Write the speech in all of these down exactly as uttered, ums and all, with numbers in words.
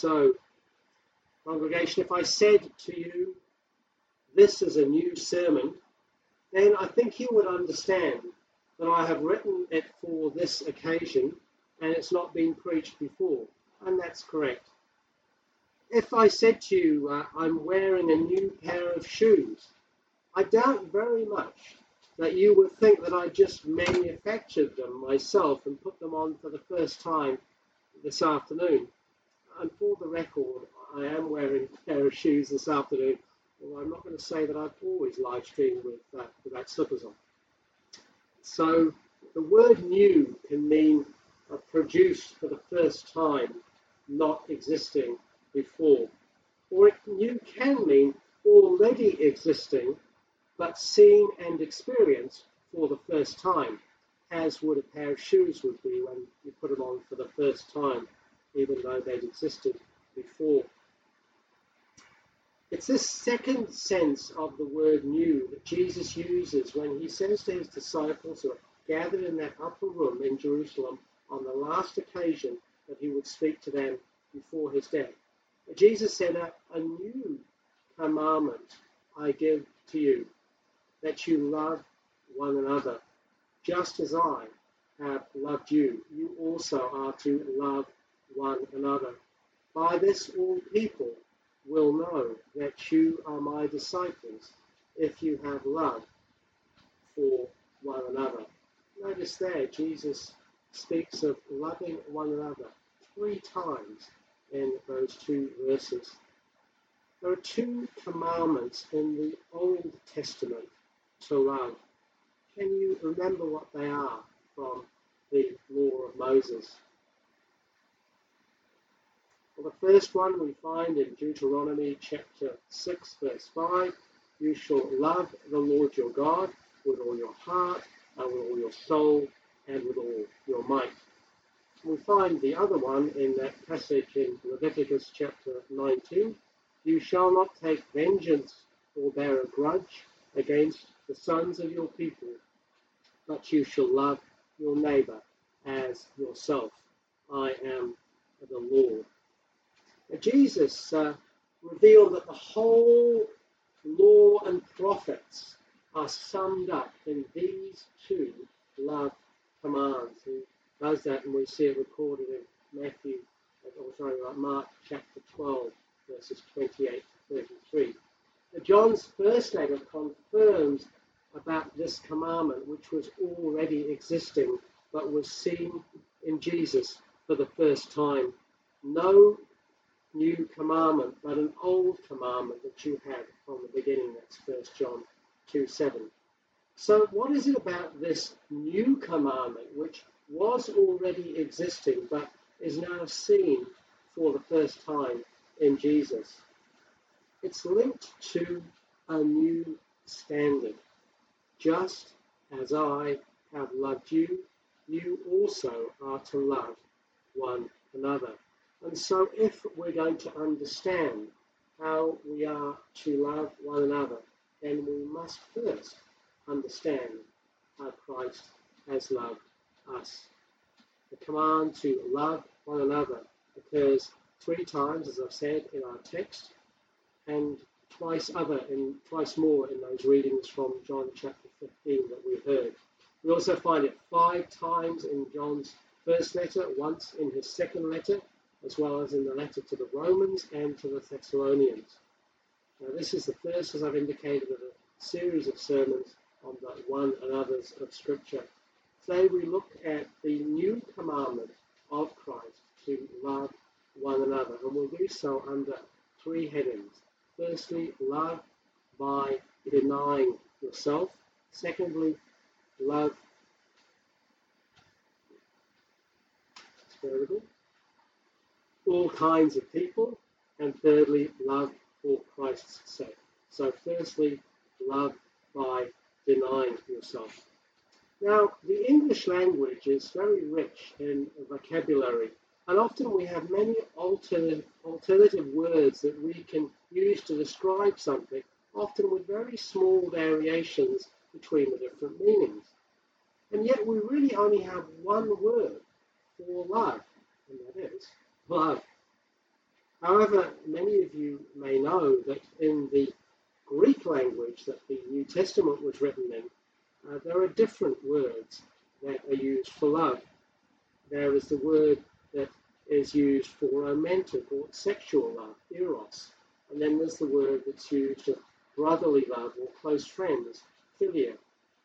So, congregation, if I said to you, this is a new sermon, then I think you would understand that I have written it for this occasion and it's not been preached before. And that's correct. If I said to you, uh, I'm wearing a new pair of shoes, I doubt very much that you would think that I just manufactured them myself and put them on for the first time this afternoon. And for the record, I am wearing a pair of shoes this afternoon, although I'm not going to say that I've always live streamed with, uh, without slippers on. So the word new can mean uh, produced for the first time, not existing before. Or it new can mean already existing, but seen and experienced for the first time, as would a pair of shoes would be when you put them on for the first time, even though they'd existed before. It's this second sense of the word new that Jesus uses when he says to his disciples who are gathered in that upper room in Jerusalem on the last occasion that he would speak to them before his death. Jesus said, a, a new commandment I give to you, that you love one another, just as I have loved you. You also are to love one another. By this all people will know that you are my disciples, if you have love for one another. Notice there, Jesus speaks of loving one another three times in those two verses. There are two commandments in the Old Testament to love. Can you remember what they are from the law of Moses? Well, the first one we find in Deuteronomy chapter six, verse five. You shall love the Lord your God with all your heart, and with all your soul, and with all your might. We find the other one in that passage in Leviticus chapter nineteen. You shall not take vengeance or bear a grudge against the sons of your people, but you shall love your neighbor as yourself. I am the Lord. Now, Jesus uh, revealed that the whole law and prophets are summed up in these two love commands. He does that, and we see it recorded in Matthew, or sorry, Mark chapter twelve, verses twenty-eight to thirty-three. Now, John's first letter confirms about this commandment, which was already existing, but was seen in Jesus for the first time. No new commandment, but an old commandment that you had from the beginning. That's First John two seven. So what is it about this new commandment, which was already existing, but is now seen for the first time in Jesus? It's linked to a new standard. Just as I have loved you, you also are to love one another. And so if we're going to understand how we are to love one another, then we must first understand how Christ has loved us. The command to love one another occurs three times, as I've said, in our text, and twice other in twice more in those readings from John chapter fifteen that we heard. We also find it five times in John's first letter, once in his second letter, as well as in the letter to the Romans and to the Thessalonians. Now, this is the first, as I've indicated, of a series of sermons on the one another's of Scripture. Today we look at the new commandment of Christ to love one another, and we'll do so under three headings. Firstly, love by denying yourself. Secondly, love all kinds of people. And thirdly, love for Christ's sake. So firstly, love by denying yourself. Now, the English language is very rich in vocabulary, and often we have many alternative, alternative words that we can use to describe something, often with very small variations between the different meanings. And yet we really only have one word for love, and that is love. However, many of you may know that in the Greek language that the New Testament was written in, uh, there are different words that are used for love. There is the word that is used for romantic or sexual love, eros. And then there's the word that's used of brotherly love or close friends, philia.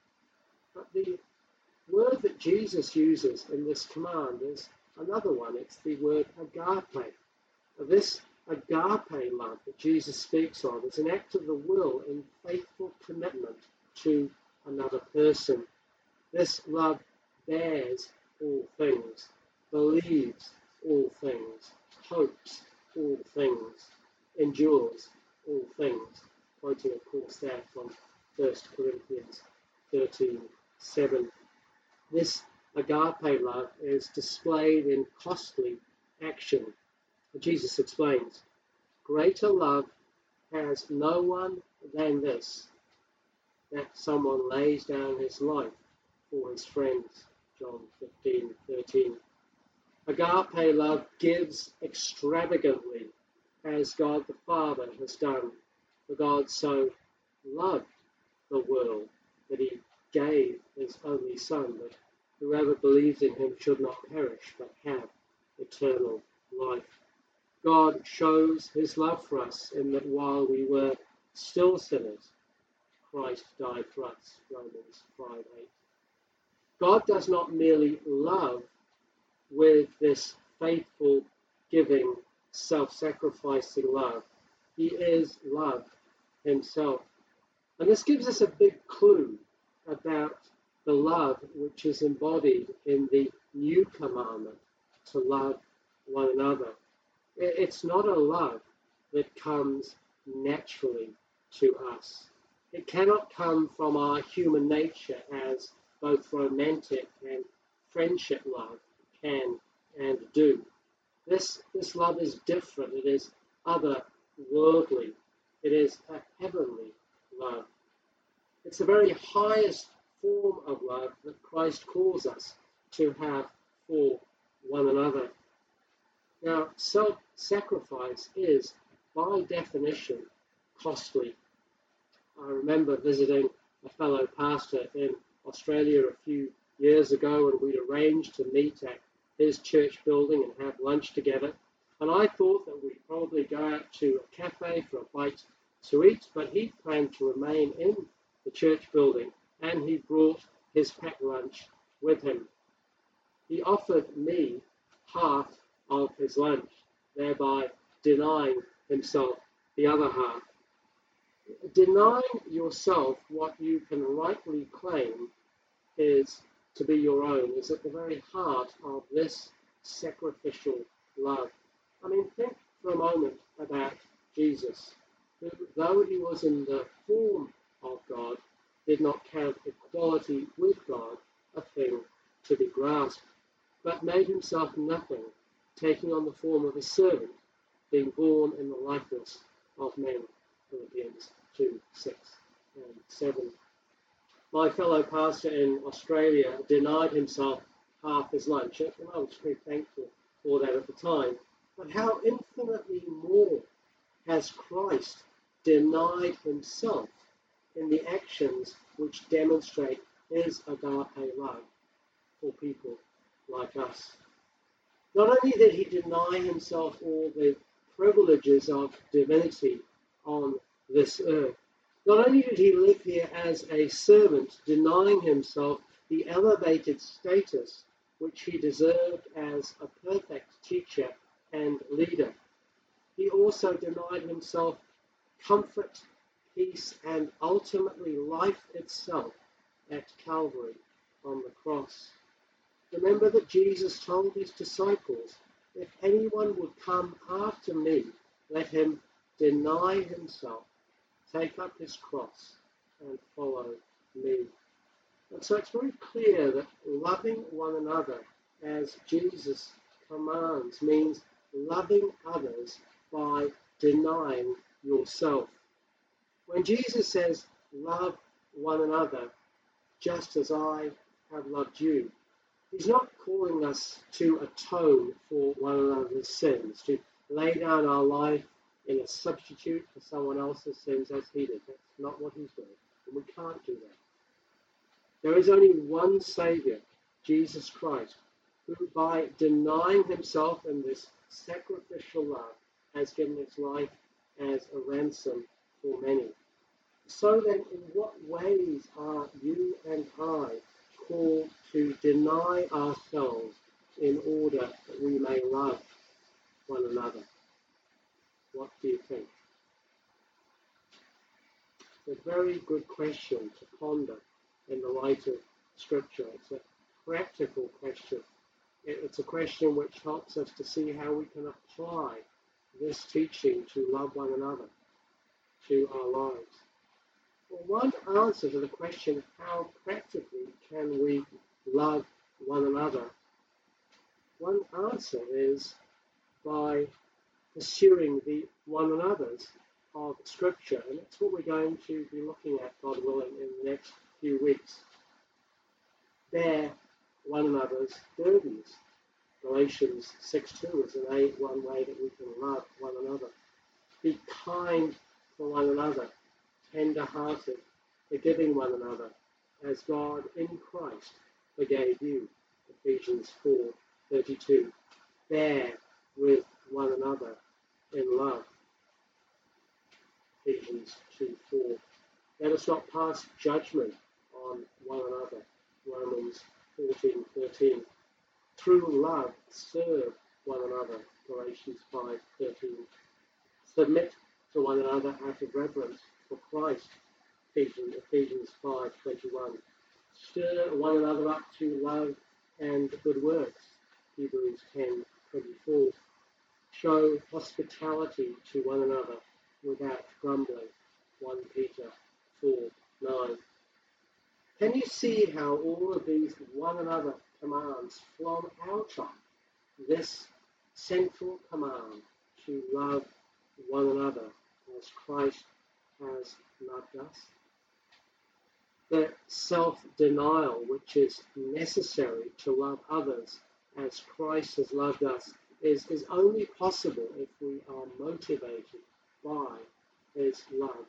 But the word that Jesus uses in this command is another one. It's the word agape. This agape love that Jesus speaks of is an act of the will in faithful commitment to another person. This love bears all things, believes all things, hopes all things, endures all things. Quoting, of course, there from First Corinthians thirteen seven. This agape love is displayed in costly action. Jesus explains, greater love has no one than this, that someone lays down his life for his friends. John fifteen thirteen. Agape love gives extravagantly, as God the Father has done. For God so loved the world that he gave his only Son, that whoever believes in him should not perish, but have eternal life. God shows his love for us in that while we were still sinners, Christ died for us, Romans five eight. God does not merely love with this faithful, giving, self-sacrificing love. He is love himself. And this gives us a big clue about the love which is embodied in the new commandment, to love one another. It's not a love that comes naturally to us. It cannot come from our human nature as both romantic and friendship love can and do. This, this love is different. It is otherworldly. It is a heavenly love. It's the very highest form of love that Christ calls us to have for one another. Now, self-sacrifice is, by definition, costly. I remember visiting a fellow pastor in Australia a few years ago, and we'd arranged to meet at his church building and have lunch together. And I thought that we'd probably go out to a cafe for a bite to eat, but he planned to remain in the church building, and he brought his packed lunch with him. He offered me half of his lunch, thereby denying himself the other half. Denying yourself what you can rightly claim is to be your own is at the very heart of this sacrificial love. I mean, think for a moment about Jesus, who, though he was in the form of God, did not count equality with God a thing to be grasped, but made himself nothing, taking on the form of a servant, being born in the likeness of men. Philippians two, six and seven. My fellow pastor in Australia denied himself half his lunch, and I was very thankful for that at the time. But how infinitely more has Christ denied himself in the actions which demonstrate his agape love for people like us. Not only did he deny himself all the privileges of divinity on this earth, not only did he live here as a servant, denying himself the elevated status which he deserved as a perfect teacher and leader, he also denied himself comfort, peace, and ultimately life itself at Calvary on the cross. Remember that Jesus told his disciples, if anyone would come after me, let him deny himself, take up his cross, and follow me. And so it's very clear that loving one another as Jesus commands means loving others by denying yourself. When Jesus says, love one another just as I have loved you, he's not calling us to atone for one another's sins, to lay down our life in a substitute for someone else's sins as he did. That's not what he's doing, and we can't do that. There is only one Saviour, Jesus Christ, who by denying himself in this sacrificial love has given his life as a ransom for many. So then, in what ways are you and I called to deny ourselves in order that we may love one another? What do you think? It's a very good question to ponder in the light of Scripture. It's a practical question. It's a question which helps us to see how we can apply this teaching to love one another, to our lives. Well, one answer to the question, how practically can we love one another? One answer is by pursuing the one another's of Scripture, and that's what we're going to be looking at, God willing, in the next few weeks. Bear one another's burdens. Galatians six two is an a, one way that we can love one another. Be kind to one another, tender-hearted, forgiving one another, as God in Christ forgave you. Ephesians four thirty-two. Bear with one another in love. Ephesians two four. Let us not pass judgment on one another. Romans fourteen thirteen. Through love, serve one another. Galatians five thirteen. Submit to one another out of reverence for Christ. Ephesians, Ephesians five twenty-one. Stir one another up to love and good works. Hebrews ten twenty-four. Show hospitality to one another without grumbling. First Peter four nine. Can you see how all of these one another commands flow out of this central command to love one another as Christ has loved us? The self-denial which is necessary to love others as Christ has loved us is, is only possible if we are motivated by his love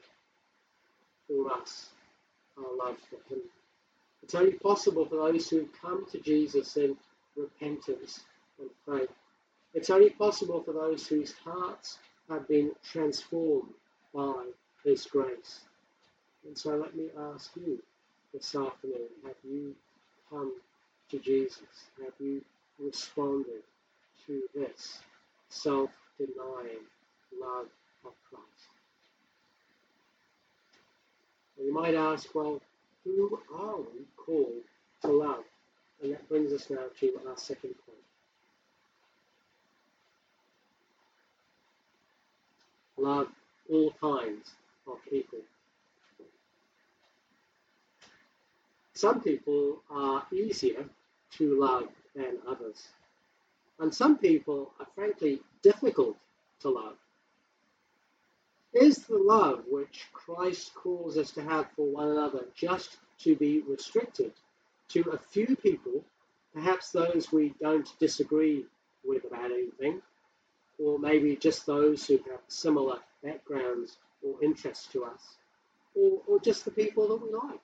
for us, our love for him. It's only possible for those who come to Jesus in repentance and faith. It's only possible for those whose hearts have been transformed by his grace. And so let me ask you this afternoon, have you come to Jesus? Have you responded to this self-denying love of Christ? And you might ask, well, who are we called to love? And that brings us now to our second point. Love all kinds of people. Some people are easier to love than others. And some people are frankly difficult to love. Is the love which Christ calls us to have for one another just to be restricted to a few people, perhaps those we don't disagree with about anything, or maybe just those who have similar backgrounds or interests to us, or, or just the people that we like?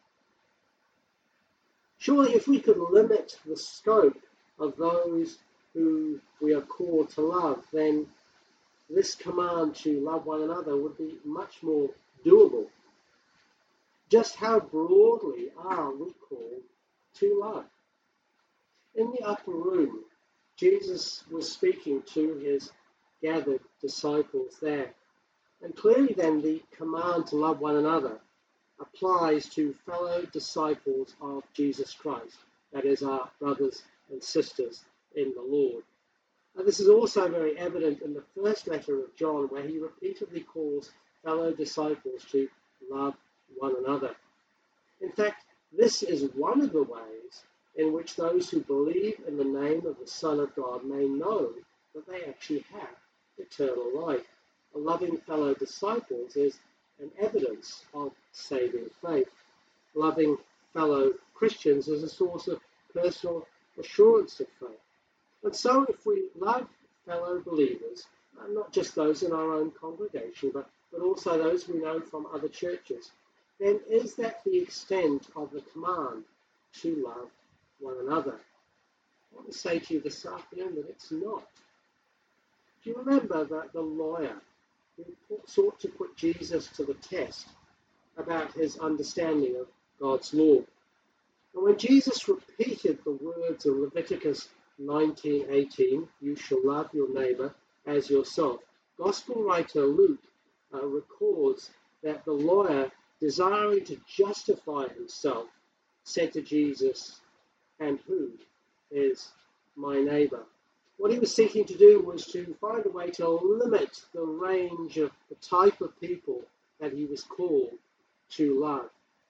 Surely if we could limit the scope of those who we are called to love, then this command to love one another would be much more doable. Just how broadly are we called to love? In the upper room, Jesus was speaking to his gathered disciples there. And clearly then the command to love one another applies to fellow disciples of Jesus Christ, that is, our brothers and sisters in the Lord. And this is also very evident in the first letter of John, where he repeatedly calls fellow disciples to love one another. In fact, this is one of the ways in which those who believe in the name of the Son of God may know that they actually have eternal life. A loving fellow disciples is an evidence of saving faith. Loving fellow Christians is a source of personal assurance of faith. And so if we love fellow believers, uh, not just those in our own congregation, but, but also those we know from other churches, then is that the extent of the command to love one another? I want to say to you this afternoon that it's not. Do you remember that the lawyer who sought to put Jesus to the test about his understanding of God's law? And when Jesus repeated the words of Leviticus nineteen eighteen, you shall love your neighbor as yourself, Gospel writer Luke uh, records that the lawyer, desiring to justify himself, said to Jesus, and who is my neighbor? What he was seeking to do was to find a way to limit the range of the type of people that he was called to love.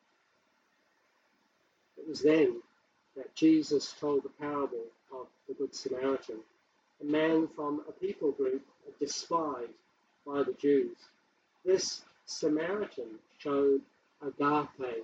It was then that Jesus told the parable of the Good Samaritan, a man from a people group despised by the Jews. This Samaritan showed agape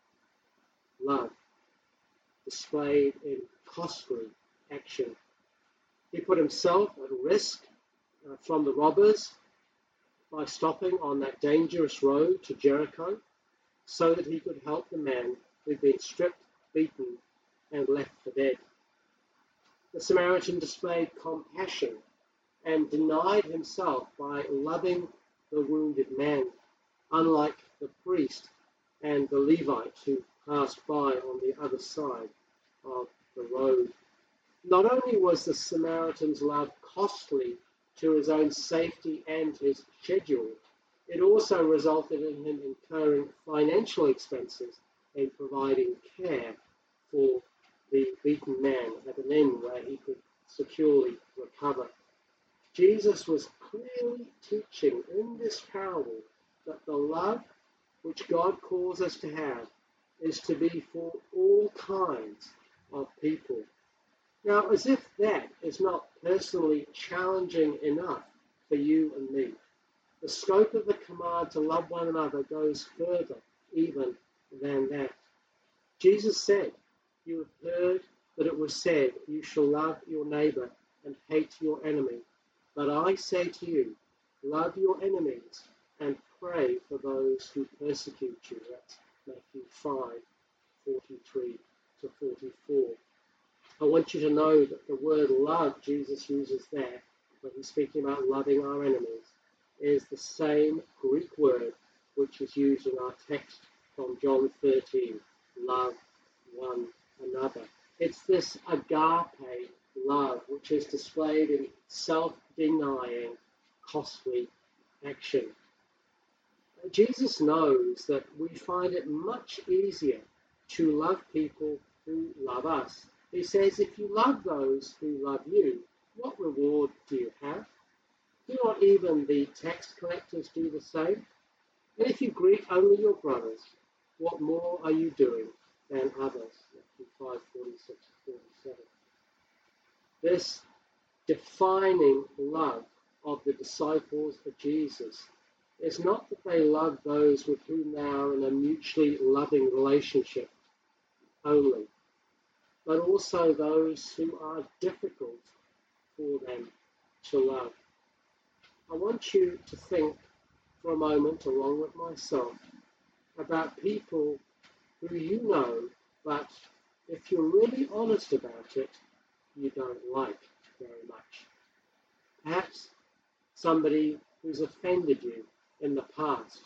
love, displayed in costly action. He put himself at risk uh, from the robbers by stopping on that dangerous road to Jericho so that he could help the man who'd been stripped, beaten, and left for dead. The Samaritan displayed compassion and denied himself by loving the wounded man, unlike the priest and the Levite who passed by on the other side of the road. Not only was the Samaritan's love costly to his own safety and his schedule, it also resulted in him incurring financial expenses in providing care for the beaten man at an inn where he could securely recover. Jesus was clearly teaching in this parable that the love which God calls us to have is to be for all kinds of people. Now, as if that is not personally challenging enough for you and me, the scope of the command to love one another goes further even than that. Jesus said, you have heard that it was said, you shall love your neighbor and hate your enemy. But I say to you, love your enemies and pray for those who persecute you. That's Matthew five, forty-three to forty-four. I want you to know that the word love Jesus uses there, when he's speaking about loving our enemies, is the same Greek word which is used in our text from John thirteen, love one another. It's this agape love which is displayed in self-denying, costly action. Jesus knows that we find it much easier to love people who love us. He says, if you love those who love you, what reward do you have? Do not even the tax collectors do the same? And if you greet only your brothers, what more are you doing than others? Matthew five, forty-six to forty-seven. This defining love of the disciples of Jesus is not that they love those with whom they are in a mutually loving relationship only, but also those who are difficult for them to love. I want you to think for a moment, along with myself, about people who you know, but if you're really honest about it, you don't like very much. Perhaps somebody who's offended you in the past.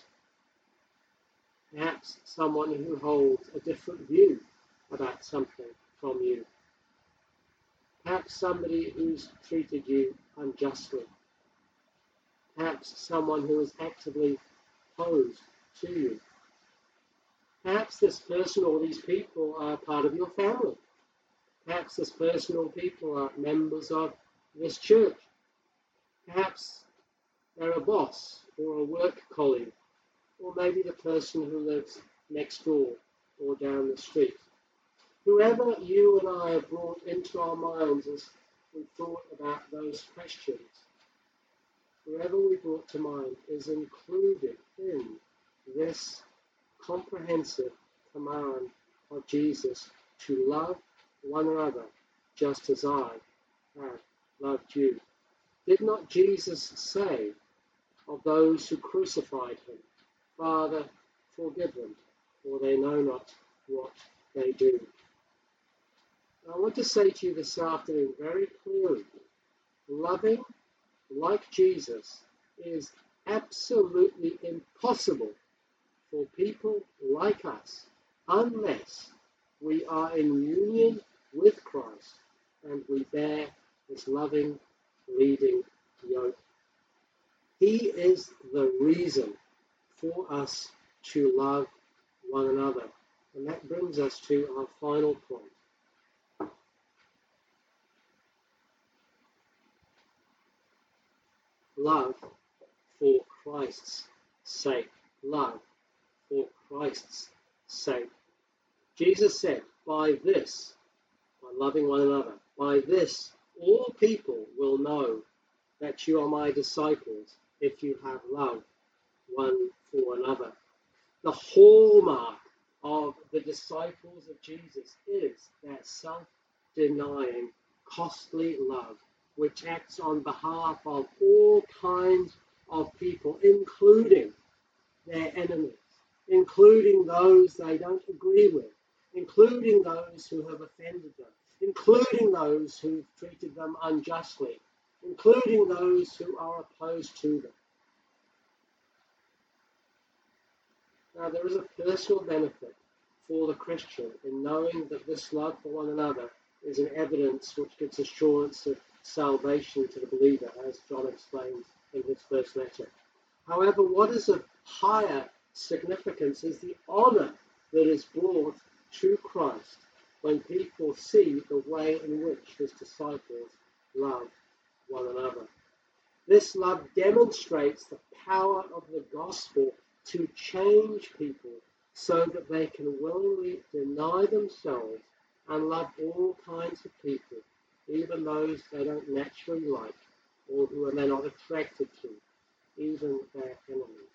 Perhaps someone who holds a different view about something from you. Perhaps somebody who's treated you unjustly. Perhaps someone who is actively opposed to you. Perhaps this person or these people are part of your family. Perhaps this person or people are members of this church. Perhaps they're a boss or a work colleague, or maybe the person who lives next door or down the street. Whoever you and I have brought into our minds as we thought about those questions, whoever we brought to mind is included in this comprehensive command of Jesus to love one another just as I have loved you. Did not Jesus say of those who crucified him, Father, forgive them, for they know not what they do? I want to say to you this afternoon very clearly, loving like Jesus is absolutely impossible for people like us unless we are in union with Christ and we bear his loving, leading yoke. He is the reason for us to love one another. And that brings us to our final point. Love for Christ's sake. Love for Christ's sake. Jesus said, by this, by loving one another, by this all people will know that you are my disciples if you have love one for another. The hallmark of the disciples of Jesus is their self-denying, costly love, which acts on behalf of all kinds of people, including their enemies, including those they don't agree with, including those who have offended them, including those who've treated them unjustly, including those who are opposed to them. Now, there is a personal benefit for the Christian in knowing that this love for one another is an evidence which gives assurance of salvation to the believer, as John explains in his first letter. However, what is of higher significance is the honor that is brought to Christ when people see the way in which his disciples love one another. This love demonstrates the power of the gospel to change people so that they can willingly deny themselves and love all kinds of people, even those they don't naturally like or who they're not attracted to, even their enemies.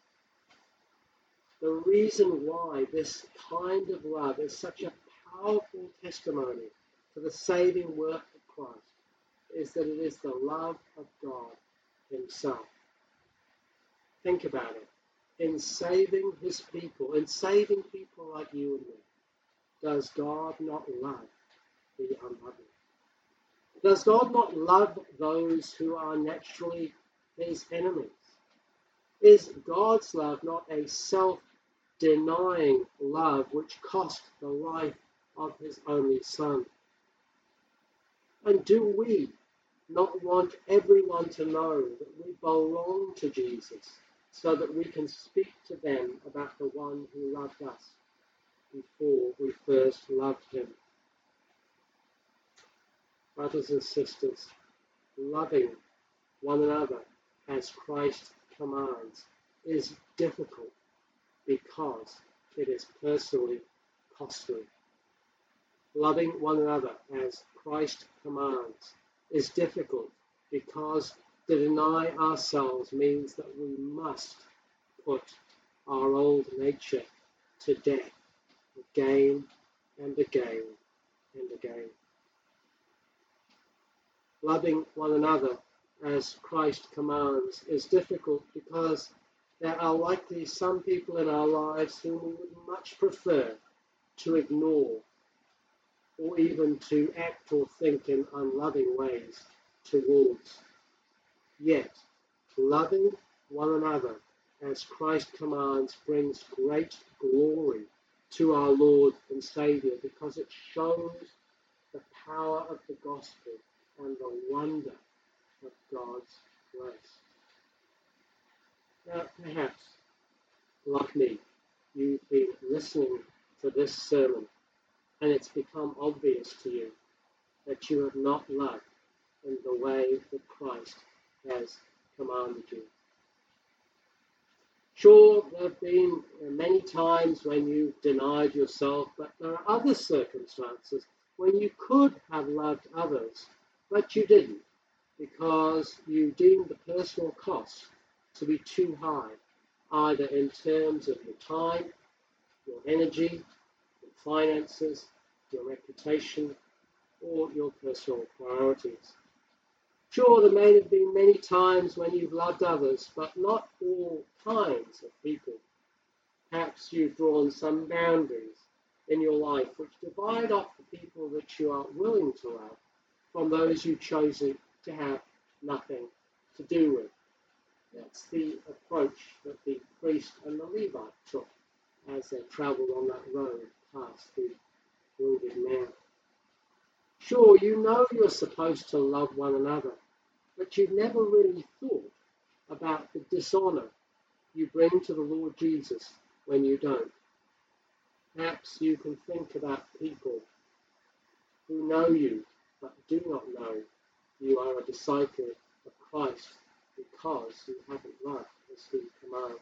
The reason why this kind of love is such a powerful testimony to the saving work of Christ is that it is the love of God himself. Think about it. In saving his people, in saving people like you and me, does God not love the unloving? Does God not love those who are naturally his enemies? Is God's love not a self-denying love which cost the life of his only Son? And do we not want everyone to know that we belong to Jesus so that we can speak to them about the one who loved us before we first loved him? Brothers and sisters, loving one another as Christ commands is difficult because it is personally costly. Loving one another as Christ commands is difficult because to deny ourselves means that we must put our old nature to death again and again and again. Loving one another as Christ commands is difficult because there are likely some people in our lives whom we would much prefer to ignore or even to act or think in unloving ways towards. Yet, loving one another as Christ commands brings great glory to our Lord and Saviour because it shows the power of the gospel and the wonder of God's grace. Now, perhaps, like me, you've been listening to this sermon and it's become obvious to you that you have not loved in the way that Christ has commanded you. Sure, there have been many times when you've denied yourself, but there are other circumstances when you could have loved others, but you didn't because you deemed the personal cost to be too high, either in terms of your time, your energy, your finances, your reputation, or your personal priorities. Sure, there may have been many times when you've loved others, but not all kinds of people. Perhaps you've drawn some boundaries in your life which divide off the people that you are willing to love from those you've chosen to have nothing to do with. That's the approach that the priest and the Levite took as they travelled on that road past the wounded man. Sure, you know you're supposed to love one another, but you've never really thought about the dishonour you bring to the Lord Jesus when you don't. Perhaps you can think about people who know you but do not know you are a disciple of Christ because you haven't loved as he commands.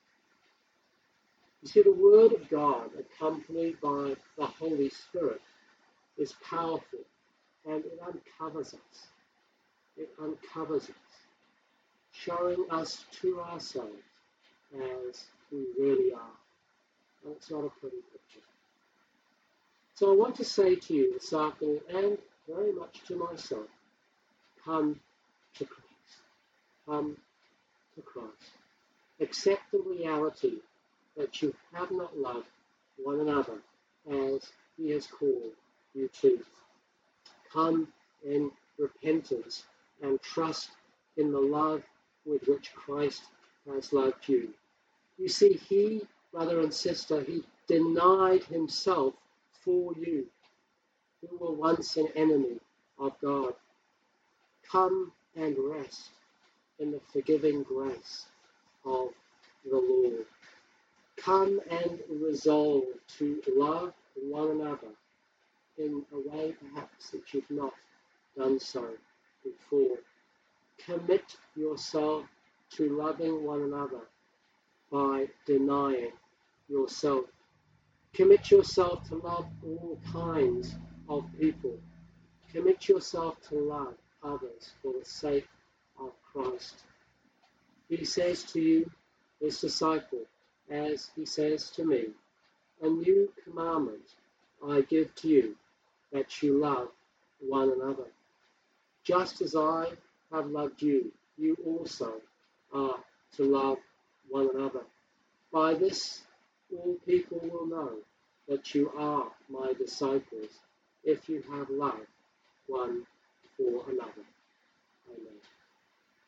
You see, the Word of God, accompanied by the Holy Spirit, is powerful, and it uncovers us. It uncovers us, showing us to ourselves as we really are. And it's not a pretty picture. So I want to say to you this afternoon, and very much to myself, come to Christ. Come to Christ. Accept the reality that you have not loved one another as he has called you to. Come in repentance and trust in the love with which Christ has loved you. You see, he, brother and sister, he denied himself for you, who were once an enemy of God. Come and rest in the forgiving grace of the Lord. Come and resolve to love one another in a way perhaps that you've not done so before. Commit yourself to loving one another by denying yourself. Commit yourself to love all kinds of people. Commit yourself to love others for the sake of Christ. He says to you, his disciple, as he says to me, a new commandment I give to you, that you love one another. Just as I have loved you, you also are to love one another. By this, all people will know that you are my disciples, if you have love one for another.